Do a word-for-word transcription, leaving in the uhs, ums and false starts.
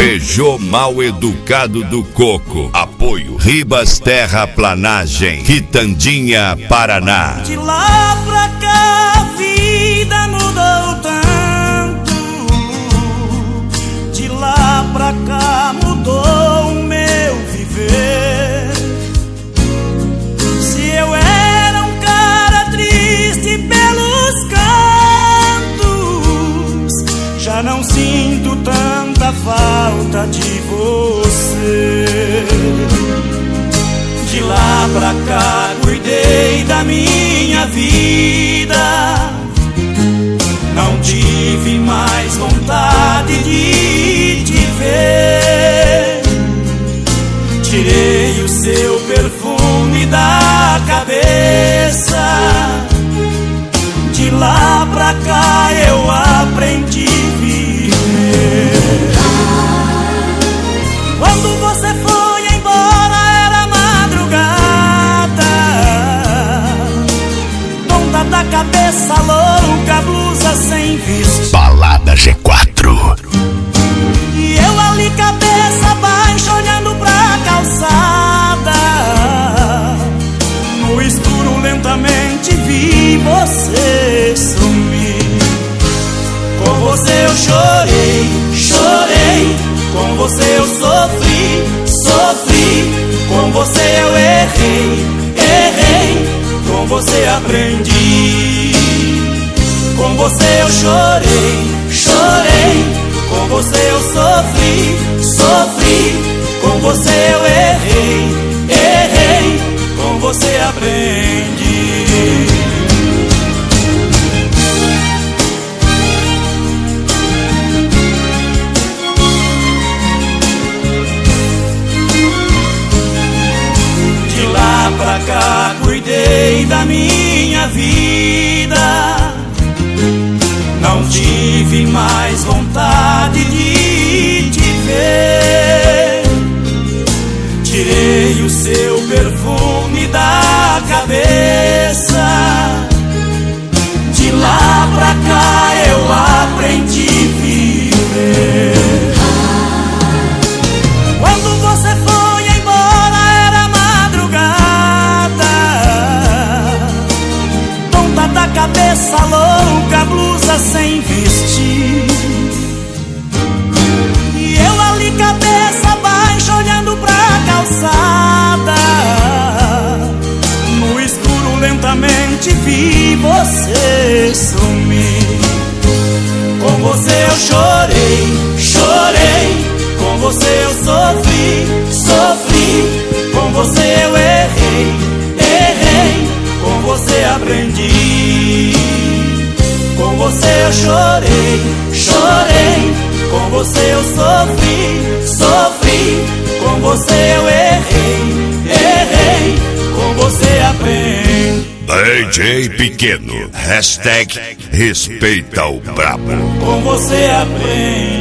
Peugeot Mal Educado do Coco. Apoio Ribas Terraplanagem, Quitandinha, Paraná. De lá pra cá a vida mudou tanto. De lá pra cá mudou o meu viver. Se eu era um cara triste pelos cantos, já não sinto tanta falta de você. De lá pra cá cuidei da minha vida, não tive mais vontade de te ver. Tirei o seu perfume da cabeça. De lá pra cá eu aprendi a viver. Quando você foi embora era madrugada, tonta da cabeça louca, blusa sem vestir. Balada G quatro. E eu ali cabeça baixa olhando pra calçada. No escuro lentamente vi você sumir. Com você eu chorei, chorei. Com você eu sofri, sofri. Com você eu errei, errei. Com você aprendi. Com você eu chorei, chorei. Com você eu sofri, sofri. Com você eu errei, errei. Com você aprendi. De lá pra cá cuidei da minha vida, não tive mais vontade de te ver. Tirei o seu perfume da cabeça. De lá pra cá eu aprendi a viver. Quando você foi embora era madrugada, tonta da cabeça louca, blusa sem vestir. E eu ali cabeça baixa olhando pra calçada. No escuro lentamente vi você sumir. Com você eu chorei, chorei. Com você eu sofri, sofri. Com você eu errei, errei. Com você aprendi. Com você eu chorei, chorei. Com você eu sofri, sofri. Com você eu errei, errei. Com você aprendi. D J Pequeno, hashtag respeita o brabo. Com você aprendi.